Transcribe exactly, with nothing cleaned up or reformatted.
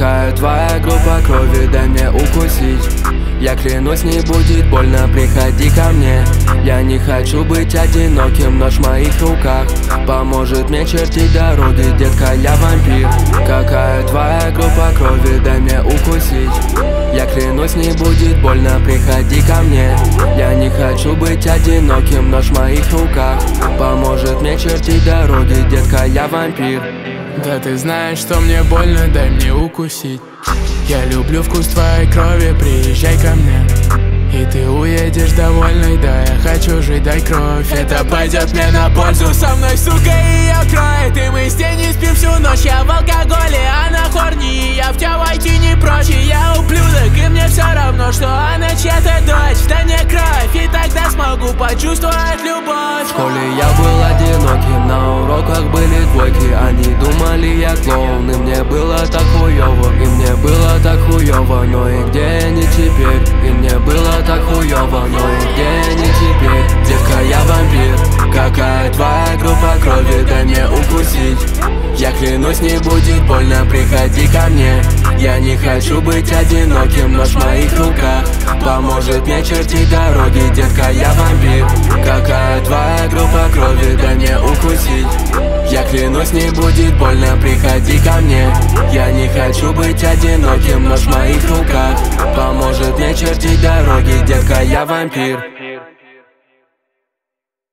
Какая твоя группа крови, дай мне укусить. Я клянусь, не будет больно, приходи ко мне. Я не хочу быть одиноким, нож в моих руках поможет мне чертить дороги, детка, я вампир. Какая твоя группа крови, дай мне укусить. Я клянусь, не будет больно, приходи ко мне. Я не хочу быть одиноким, нож в моих руках поможет мне чертить дороги, детка, я вампир. Да ты знаешь, что мне больно, дай мне укусить. Я люблю вкус твоей крови, приезжай ко мне. И ты уедешь довольной, да я хочу жить, дай кровь. Это пойдет мне на пользу, со мной, сука, ее кроет. И мы с ней не спим всю ночь, я в алкоголе, она хорни. Я в тебя войти не прочь, и я ублюдок. И мне все равно, что она чья-то дочь. Да не кровь, и тогда смогу почувствовать любовь. В школе я был одиноким, на уроках были двойки. Они думали, я клоун, и мне было так хуёво. И мне было так хуёво, но и где они теперь? И мне было так хуёво, но и где они теперь? Детка, я вампир. Какая твоя группа крови, дай мне укусить. Я клянусь, не будет больно, приходи ко мне. Я не хочу быть одиноким, нож в моих руках поможет мне чертить дороги, детка, я вампир. Какая твоя группа крови, дай мне укусить. Я клянусь, не будет больно, приходи ко мне. Я не хочу быть одиноким, нож в моих руках поможет мне чертить дороги, детка, я вампир.